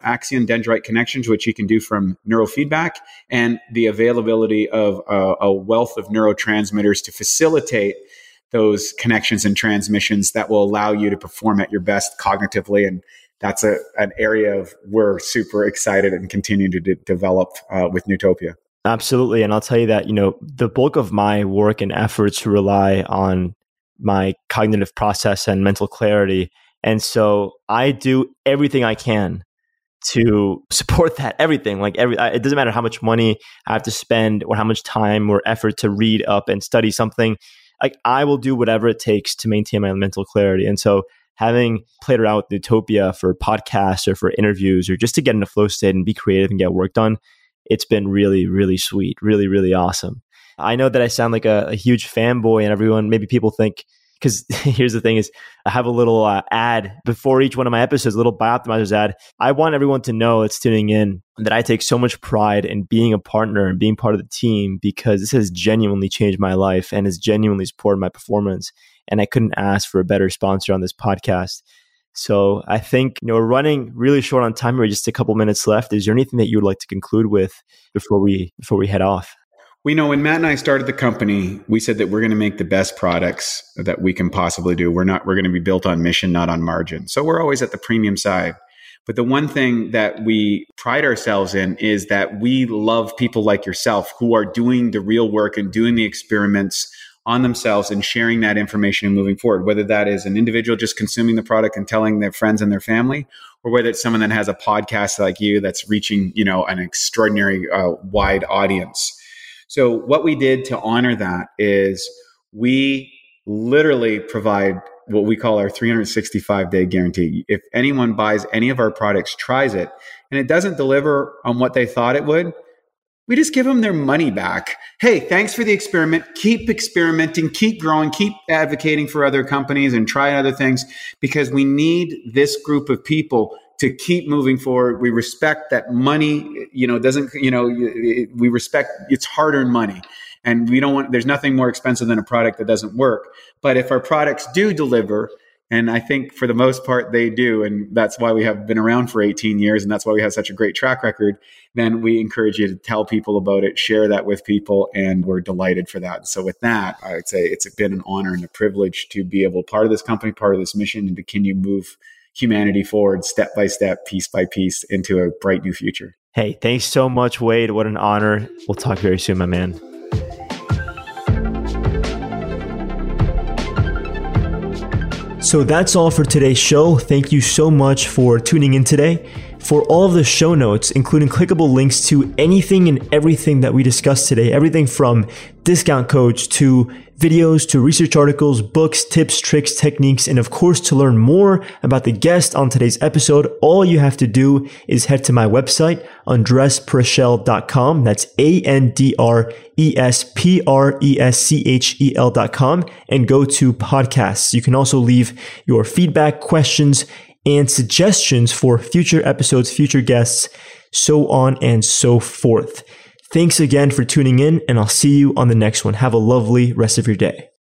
axon dendrite connections, which you can do from neurofeedback, and the availability of a, a wealth of neurotransmitters to facilitate those connections and transmissions that will allow you to perform at your best cognitively. And that's a, an area of we're super excited and continue to de- develop uh, with Nootopia. Absolutely. And I'll tell you that, you know, the bulk of my work and efforts rely on my cognitive process and mental clarity. And so I do everything I can to support that, everything. Like every, it doesn't matter how much money I have to spend or how much time or effort to read up and study something. Like I will do whatever it takes to maintain my mental clarity. And so having played around with Nootopia for podcasts or for interviews or just to get in a flow state and be creative and get work done, it's been really, really sweet, really, really awesome. I know that I sound like a, a huge fanboy and everyone, maybe people think, because here's the thing is I have a little uh, ad before each one of my episodes, a little Bioptimizers ad. I want everyone to know that's tuning in that I take so much pride in being a partner and being part of the team because this has genuinely changed my life and has genuinely supported my performance. And I couldn't ask for a better sponsor on this podcast. So I think, you know, we're running really short on time. We're just a couple minutes left. Is there anything that you would like to conclude with before we before we head off? We know when Matt and I started the company, we said that we're going to make the best products that we can possibly do. We're not, we're going to be built on mission, not on margin. So we're always at the premium side. But the one thing that we pride ourselves in is that we love people like yourself who are doing the real work and doing the experiments on themselves and sharing that information and moving forward, whether that is an individual just consuming the product and telling their friends and their family, or whether it's someone that has a podcast like you that's reaching, you know, an extraordinary uh, wide audience. So what we did to honor that is we literally provide what we call our three hundred sixty-five day guarantee. If anyone buys any of our products, tries it, and it doesn't deliver on what they thought it would, we just give them their money back. Hey, thanks for the experiment. Keep experimenting, keep growing, keep advocating for other companies and try other things because we need this group of people to keep moving forward. We respect that money, you know, doesn't, you know, we respect it's hard-earned money. And we don't want, there's nothing more expensive than a product that doesn't work. But if our products do deliver, and I think for the most part they do, and that's why we have been around for eighteen years, and that's why we have such a great track record, then we encourage you to tell people about it, share that with people, and we're delighted for that. So with that, I would say it's been an honor and a privilege to be able to be part of this company, part of this mission, and to continue move humanity forward step by step, piece by piece into a bright new future. Hey, thanks so much, Wade. What an honor. We'll talk very soon, my man. So that's all for today's show. Thank you so much for tuning in today. For all of the show notes, including clickable links to anything and everything that we discussed today, everything from discount codes to videos to research articles, books, tips, tricks, techniques, and of course, to learn more about the guest on today's episode, all you have to do is head to my website, andres preschel dot com. That's A N D R E S P R E S C H E L dot com and go to podcasts. You can also leave your feedback, questions, and suggestions for future episodes, future guests, so on and so forth. Thanks again for tuning in, and I'll see you on the next one. Have a lovely rest of your day.